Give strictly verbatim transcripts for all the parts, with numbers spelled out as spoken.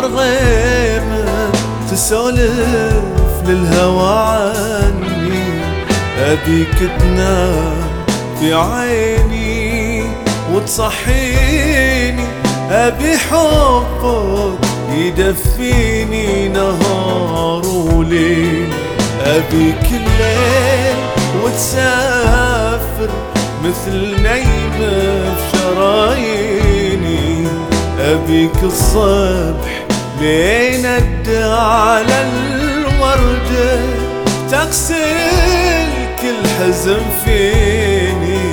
بمنظر غيمة تسولف للهوى عني، أبيك تنام في عيني وتصحيني، أبي حبك يدفيني نهار وليل، أبيك الليل وتسافر مثل نيمة في شراييني، أبيك الصبح لين أدى على الوردة تغسل كل حزن فيني.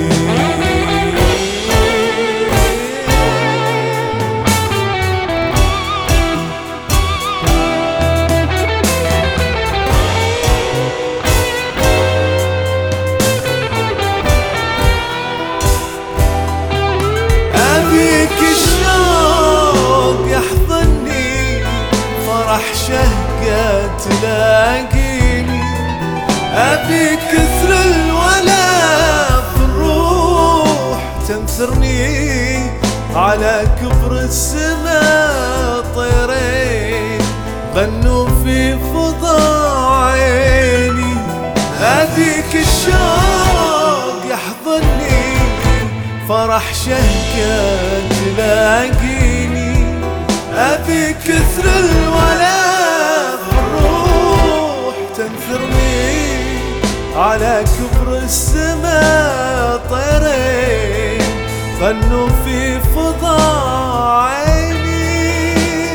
أبيك الشوق يحضني، فرح شهقة تلاقيني، أبيك كثر الولا في الروح تنثرني، على كبر السماء طيرين غنوا في فضاء عيني، أبيك الشوق يحضني، فرح شهقة تلاقيني، أبيك كثر الولا في الروح تنثرني، على كبر السماء طيرين غنوا في فضاء عيني،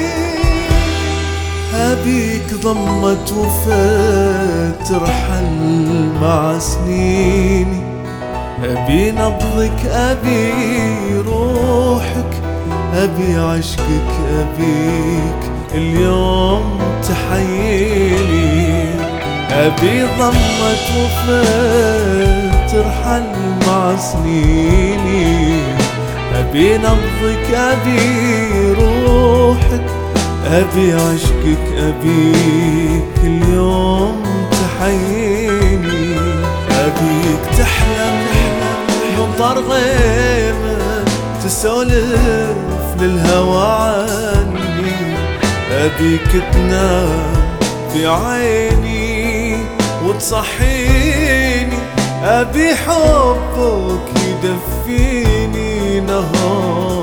أبيك ضمة وفاة ترحل مع سنيني، أبي نبضك أبي روحك أبي عشقك، أبيك اليوم تحييني، أبي ضمة وفاة ترحل مع سنيني، أبي نبضك أبي روحك أبي عشقك، أبيك اليوم تحييني، أبيك تحلم بمنظر غيمة تسولف للهوى عني، أبيك تنام في عيني وتصحيني، أبي حبك يدفيني نهار